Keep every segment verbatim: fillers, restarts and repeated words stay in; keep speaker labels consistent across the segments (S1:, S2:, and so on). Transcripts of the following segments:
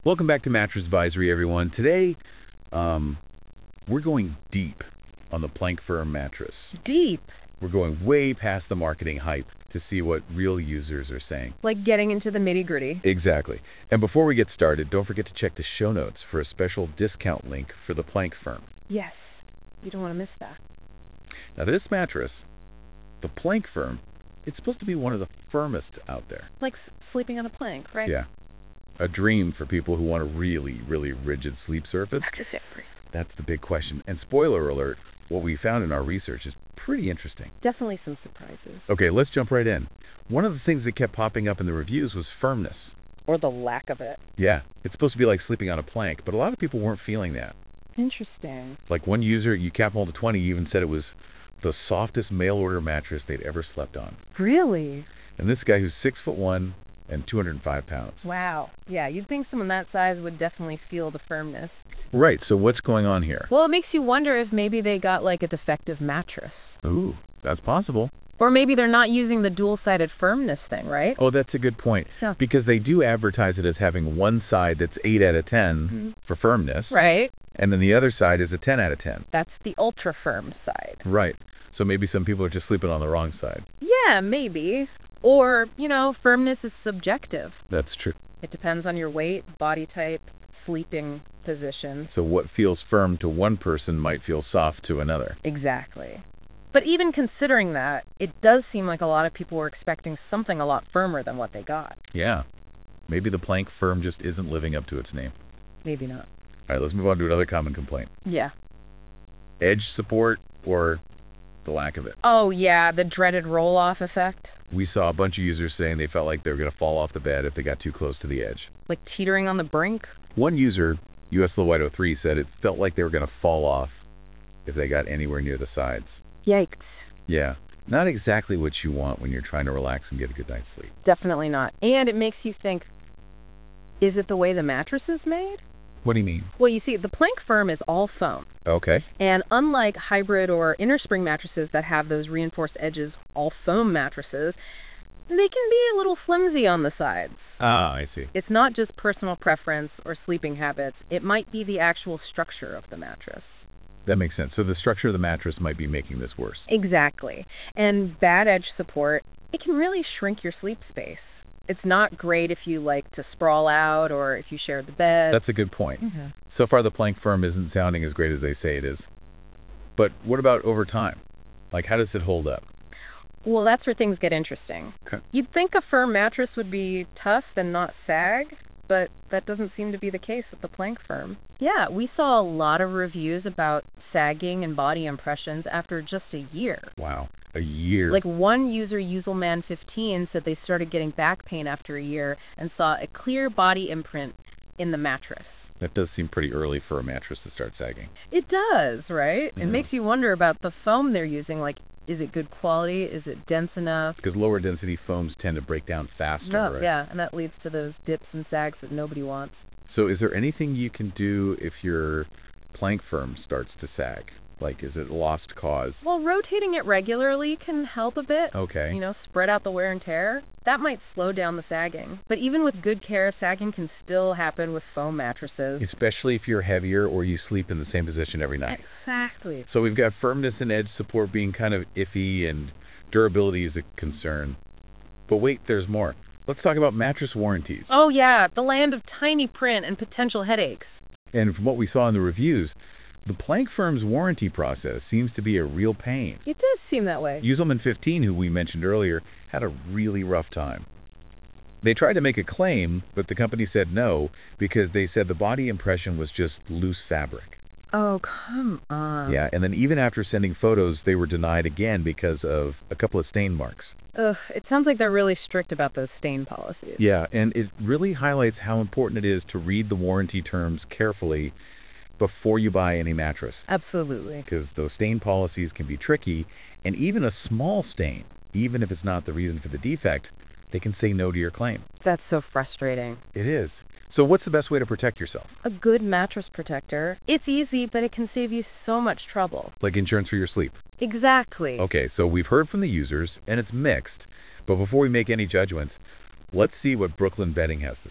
S1: Welcome back to Mattress Advisory, everyone. Today, um, we're going deep on the Plank Firm mattress.
S2: Deep.
S1: We're going way past the marketing hype to see what real users are saying.
S2: Like getting into the nitty-gritty.
S1: Exactly. And before we get started, don't forget to check the show notes for a special discount link for the Plank Firm.
S2: Yes. You don't want to miss that.
S1: Now, this mattress, the Plank Firm, it's supposed to be one of the firmest out there.
S2: Like s- sleeping on a plank, right?
S1: Yeah. A dream for people who want a really, really rigid sleep surface.
S2: Necessary.
S1: That's the big question. And spoiler alert, what we found in our research is pretty interesting.
S2: Definitely some surprises.
S1: Okay, let's jump right in. One of the things that kept popping up in the reviews was firmness.
S2: Or the lack of it.
S1: Yeah, it's supposed to be like sleeping on a plank, but a lot of people weren't feeling that.
S2: Interesting.
S1: Like one user, you cap mold to twenty, even said it was the softest mail order mattress they'd ever slept on.
S2: Really?
S1: And this guy who's six foot one and two hundred five pounds.
S2: Wow. Yeah, you'd think someone that size would definitely feel the firmness.
S1: Right, so what's going on here?
S2: Well, it makes you wonder if maybe they got like a defective mattress.
S1: Ooh, that's possible.
S2: Or maybe they're not using the dual-sided firmness thing, right?
S1: Oh, that's a good point.
S2: Yeah.
S1: Because they do advertise it as having one side that's eight out of ten
S2: Mm-hmm.
S1: for firmness.
S2: Right.
S1: And then the other side is a ten out of ten.
S2: That's the ultra firm side.
S1: Right. So maybe some people are just sleeping on the wrong side.
S2: Yeah, maybe. Or, you know, firmness is subjective.
S1: That's true.
S2: It depends on your weight, body type, sleeping position.
S1: So what feels firm to one person might feel soft to another.
S2: Exactly. But even considering that, it does seem like a lot of people were expecting something a lot firmer than what they got.
S1: Yeah. Maybe the Plank Firm just isn't living up to its name.
S2: Maybe not.
S1: All right, let's move on to another common complaint.
S2: Yeah.
S1: Edge support or the lack of it.
S2: Oh, yeah, the dreaded roll-off effect.
S1: We saw a bunch of users saying they felt like they were going to fall off the bed if they got too close to the edge.
S2: Like teetering on the brink.
S1: One user, U S Little White oh three, said it felt like they were going to fall off if they got anywhere near the sides.
S2: Yikes.
S1: Yeah, not exactly what you want when you're trying to relax and get a good night's sleep.
S2: Definitely not. And it makes you think, is it the way the mattress is made?
S1: What do you mean?
S2: Well, you see, the Plank Firm is all foam.
S1: Okay.
S2: And unlike hybrid or inner spring mattresses that have those reinforced edges, all foam mattresses, they can be a little flimsy on the sides.
S1: Ah, I see.
S2: It's not just personal preference or sleeping habits. It might be the actual structure of the mattress.
S1: That makes sense. So the structure of the mattress might be making this worse.
S2: Exactly. And bad edge support, it can really shrink your sleep space. It's not great if you like to sprawl out or if you share the bed.
S1: That's a good point. So far, the Plank Firm isn't sounding as great as they say it is. But what about over time? Like, how does it hold up?
S2: Well, that's where things get interesting.
S1: Okay.
S2: You'd think a firm mattress would be tough and not sag, but that doesn't seem to be the case with the Plank Firm. Yeah, we saw a lot of reviews about sagging and body impressions after just a year.
S1: Wow, a year.
S2: Like one user, Uselman fifteen, said they started getting back pain after a year and saw a clear body imprint in the mattress.
S1: That does seem pretty early for a mattress to start sagging.
S2: It does, right? It makes you wonder about the foam they're using. Like, is it good quality? Is it dense enough?
S1: Because lower density foams tend to break down faster,
S2: No,
S1: right?
S2: yeah, and that leads to those dips and sags that nobody wants.
S1: So is there anything you can do if your Plank Firm starts to sag? Like, is it lost cause?
S2: Well, rotating it regularly can help a bit.
S1: Okay.
S2: You know, spread out the wear and tear. That might slow down the sagging. But even with good care, sagging can still happen with foam mattresses.
S1: Especially if you're heavier or you sleep in the same position every night.
S2: Exactly.
S1: So we've got firmness and edge support being kind of iffy and durability is a concern. But wait, there's more. Let's talk about mattress warranties.
S2: Oh, yeah, the land of tiny print and potential headaches.
S1: And from what we saw in the reviews, the Plank Firm's warranty process seems to be a real pain.
S2: It does seem that way.
S1: Uselman fifteen, who we mentioned earlier, had a really rough time. They tried to make a claim, but the company said no because they said the body impression was just loose fabric.
S2: Oh, come on.
S1: Yeah, and then even after sending photos, they were denied again because of a couple of stain marks.
S2: Ugh, it sounds like they're really strict about those stain policies.
S1: Yeah, and it really highlights how important it is to read the warranty terms carefully before you buy any mattress.
S2: Absolutely.
S1: Because those stain policies can be tricky, and even a small stain, even if it's not the reason for the defect, they can say no to your claim.
S2: That's so frustrating.
S1: It is. So what's the best way to protect yourself?
S2: A good mattress protector. It's easy, but it can save you so much trouble.
S1: Like insurance for your sleep.
S2: Exactly.
S1: Okay, so we've heard from the users, and it's mixed. But before we make any judgments, let's see what Brooklyn Bedding has to say.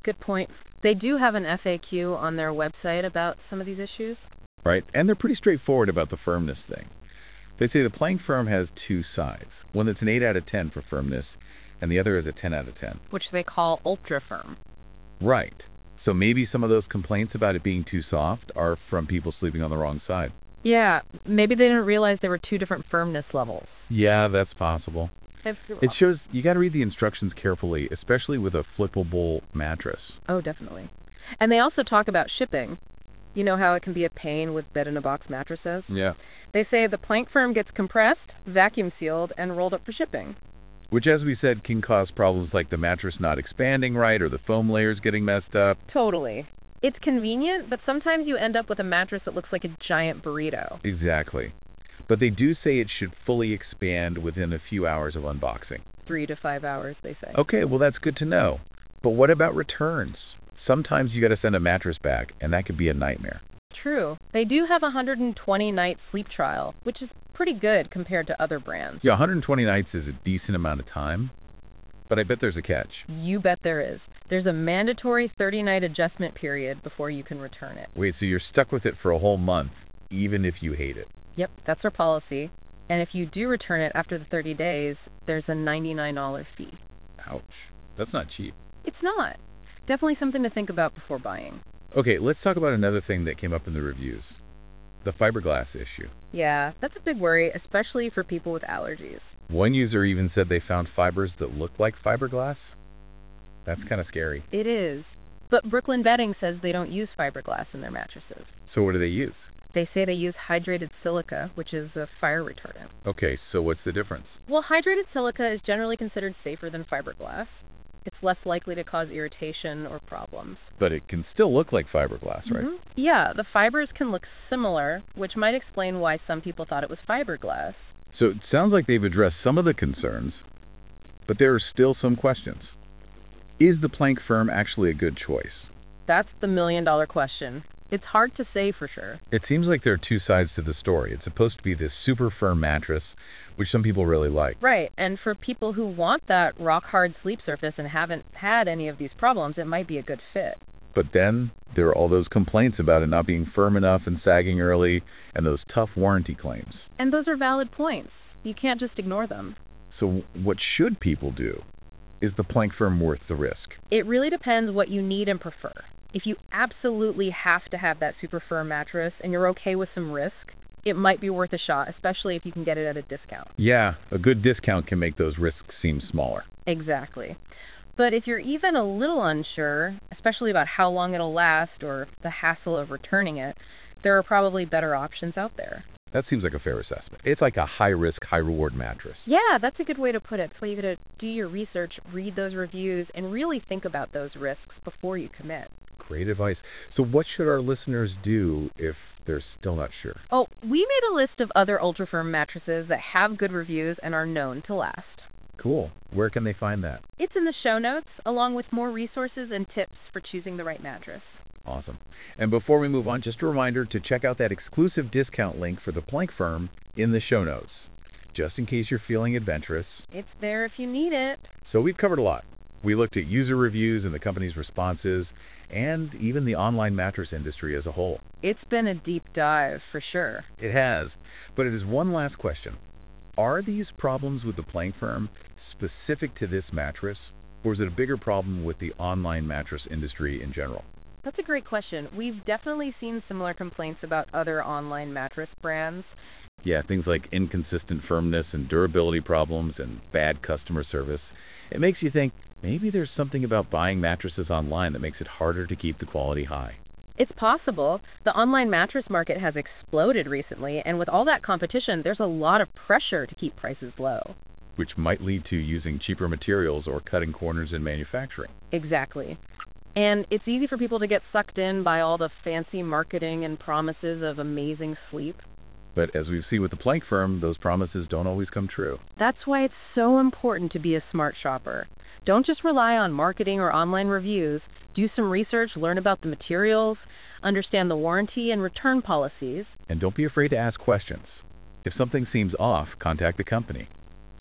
S2: Good point. They do have an F A Q on their website about some of these issues.
S1: Right? And they're pretty straightforward about the firmness thing. They say the plank firm has two sides. One that's an eight out of ten for firmness, and the other is a ten out of ten.
S2: Which they call ultra firm.
S1: Right. So maybe some of those complaints about it being too soft are from people sleeping on the wrong side.
S2: Yeah, maybe they didn't realize there were two different firmness levels.
S1: Yeah, that's possible.
S2: If-
S1: It shows you got to read the instructions carefully, especially with a flippable mattress.
S2: Oh, definitely. And they also talk about shipping. You know how it can be a pain with bed-in-a-box mattresses?
S1: Yeah.
S2: They say the plank firm gets compressed, vacuum sealed, and rolled up for shipping.
S1: Which, as we said, can cause problems like the mattress not expanding right or the foam layers getting messed up.
S2: Totally. It's convenient, but sometimes you end up with a mattress that looks like a giant burrito.
S1: Exactly. But they do say it should fully expand within a few hours of unboxing.
S2: Three to five hours, they say.
S1: Okay, well, that's good to know. But what about returns? Sometimes you got to send a mattress back, and that could be a nightmare.
S2: True. They do have a one hundred twenty night sleep trial, which is pretty good compared to other brands.
S1: Yeah, one hundred twenty nights is a decent amount of time, but I bet there's a catch.
S2: You bet there is. There's a mandatory thirty night adjustment period before you can return it.
S1: Wait, so you're stuck with it for a whole month, even if you hate it?
S2: Yep, that's our policy. And if you do return it after the thirty days, there's a ninety-nine dollar fee.
S1: Ouch. That's not cheap.
S2: It's not. Definitely something to think about before buying.
S1: Okay, let's talk about another thing that came up in the reviews. The fiberglass issue.
S2: Yeah, that's a big worry, especially for people with allergies.
S1: One user even said they found fibers that look like fiberglass. That's kind of scary.
S2: It is. But Brooklyn Bedding says they don't use fiberglass in their mattresses.
S1: So what do they use?
S2: They say they use hydrated silica, which is a fire retardant.
S1: Okay, so what's the difference?
S2: Well, hydrated silica is generally considered safer than fiberglass. It's less likely to cause irritation or problems.
S1: But it can still look like fiberglass, right?
S2: Mhm. Yeah, the fibers can look similar, which might explain why some people thought it was fiberglass.
S1: So it sounds like they've addressed some of the concerns, but there are still some questions. Is the plank firm actually a good choice?
S2: That's the million dollar question. It's hard to say for sure.
S1: It seems like there are two sides to the story. It's supposed to be this super firm mattress, which some people really like.
S2: Right, and for people who want that rock hard sleep surface and haven't had any of these problems, it might be a good fit.
S1: But then there are all those complaints about it not being firm enough and sagging early, and those tough warranty claims.
S2: And those are valid points. You can't just ignore them.
S1: So what should people do? Is the plank firm worth the risk?
S2: It really depends what you need and prefer. If you absolutely have to have that super firm mattress and you're okay with some risk, it might be worth a shot, especially if you can get it at a discount.
S1: Yeah, a good discount can make those risks seem smaller.
S2: Exactly. But if you're even a little unsure, especially about how long it'll last or the hassle of returning it, there are probably better options out there.
S1: That seems like a fair assessment. It's like a high-risk, high-reward mattress.
S2: Yeah, that's a good way to put it. That's why you gotta do your research, read those reviews, and really think about those risks before you commit.
S1: Great advice. So what should our listeners do if they're still not sure?
S2: Oh, we made a list of other ultra-firm mattresses that have good reviews and are known to last.
S1: Cool. Where can they find that?
S2: It's in the show notes, along with more resources and tips for choosing the right mattress.
S1: Awesome. And before we move on, just a reminder to check out that exclusive discount link for the plank firm in the show notes, just in case you're feeling adventurous.
S2: It's there if you need it.
S1: So we've covered a lot. We looked at user reviews and the company's responses, and even the online mattress industry as a whole.
S2: It's been a deep dive, for sure.
S1: It has. But it is one last question. Are these problems with the plank firm specific to this mattress, or is it a bigger problem with the online mattress industry in general?
S2: That's a great question. We've definitely seen similar complaints about other online mattress brands.
S1: Yeah, things like inconsistent firmness and durability problems and bad customer service. It makes you think maybe there's something about buying mattresses online that makes it harder to keep the quality high.
S2: It's possible. The online mattress market has exploded recently, and with all that competition, there's a lot of pressure to keep prices low.
S1: Which might lead to using cheaper materials or cutting corners in manufacturing.
S2: Exactly. And it's easy for people to get sucked in by all the fancy marketing and promises of amazing sleep.
S1: But as we've seen with the plank firm, those promises don't always come true.
S2: That's why it's so important to be a smart shopper. Don't just rely on marketing or online reviews. Do some research, learn about the materials, understand the warranty and return policies.
S1: And don't be afraid to ask questions. If something seems off, contact the company.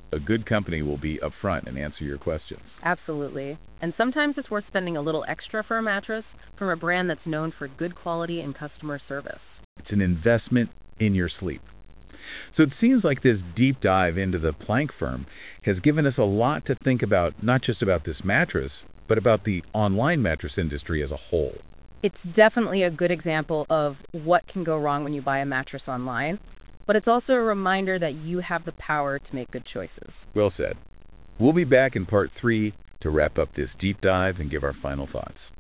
S1: A good company will be upfront and answer your questions.
S2: Absolutely. And sometimes it's worth spending a little extra for a mattress from a brand that's known for good quality and customer service.
S1: It's an investment in your sleep. So it seems like this deep dive into the Plank firm has given us a lot to think about, not just about this mattress, but about the online mattress industry as a whole.
S2: It's definitely a good example of what can go wrong when you buy a mattress online, but it's also a reminder that you have the power to make good choices.
S1: Well said. We'll be back in part three to wrap up this deep dive and give our final thoughts.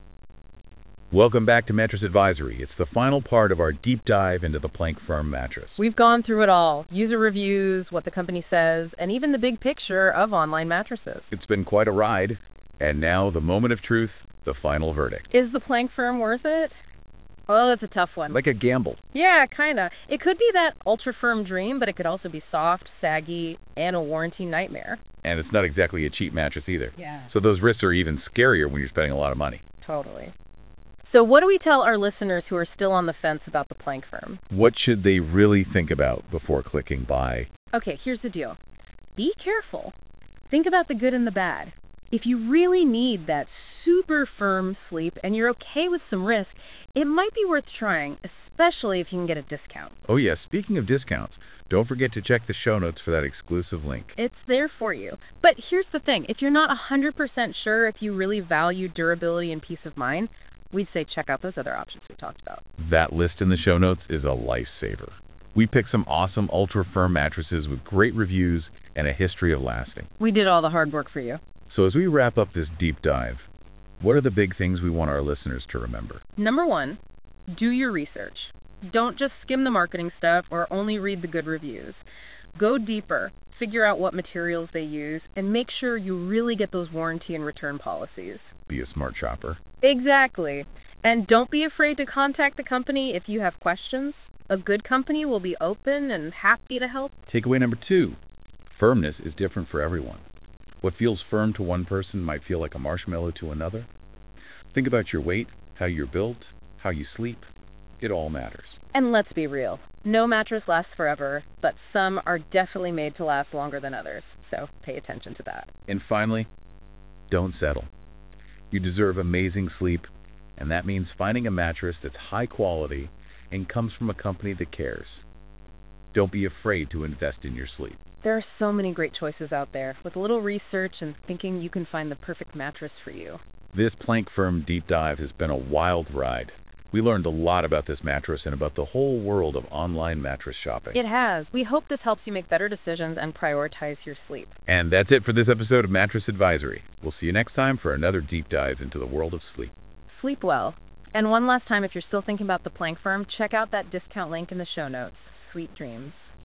S1: Welcome back to Mattress Advisory. It's the final part of our deep dive into the Plank firm mattress.
S2: We've gone through it all: user reviews, what the company says, and even the big picture of online mattresses.
S1: It's been quite a ride. And now the moment of truth, the final verdict.
S2: Is the Plank firm worth it? Well, it's a tough one.
S1: Like a gamble.
S2: Yeah, kinda. It could be that ultra firm dream, but it could also be soft, saggy, and a warranty nightmare.
S1: And it's not exactly a cheap mattress either.
S2: Yeah.
S1: So those risks are even scarier when you're spending a lot of money.
S2: Totally. So what do we tell our listeners who are still on the fence about the Plank firm?
S1: What should they really think about before clicking buy?
S2: Okay, here's the deal. Be careful. Think about the good and the bad. If you really need that super firm sleep and you're okay with some risk, it might be worth trying, especially if you can get a discount.
S1: Oh yeah, speaking of discounts, don't forget to check the show notes for that exclusive link.
S2: It's there for you. But here's the thing. If you're not one hundred percent sure if you really value durability and peace of mind, we'd say check out those other options we talked about.
S1: That list in the show notes is a lifesaver. We picked some awesome ultra-firm mattresses with great reviews and a history of lasting.
S2: We did all the hard work for you.
S1: So as we wrap up this deep dive, what are the big things we want our listeners to remember?
S2: Number one, do your research. Don't just skim the marketing stuff or only read the good reviews. Go deeper, figure out what materials they use, and make sure you really get those warranty and return policies.
S1: Be a smart shopper.
S2: Exactly. And don't be afraid to contact the company if you have questions. A good company will be open and happy to help.
S1: Takeaway number two, firmness is different for everyone. What feels firm to one person might feel like a marshmallow to another. Think about your weight, how you're built, how you sleep. It all matters.
S2: And let's be real. No mattress lasts forever, but some are definitely made to last longer than others. So pay attention to that.
S1: And finally, don't settle. You deserve amazing sleep, and that means finding a mattress that's high quality and comes from a company that cares. Don't be afraid to invest in your sleep.
S2: There are so many great choices out there. With a little research and thinking, you can find the perfect mattress for you.
S1: This Plank Firm deep dive has been a wild ride. We learned a lot about this mattress and about the whole world of online mattress shopping.
S2: It has. We hope this helps you make better decisions and prioritize your sleep.
S1: And that's it for this episode of Mattress Advisory. We'll see you next time for another deep dive into the world of sleep.
S2: Sleep well. And one last time, if you're still thinking about the Plank Firm, check out that discount link in the show notes. Sweet dreams.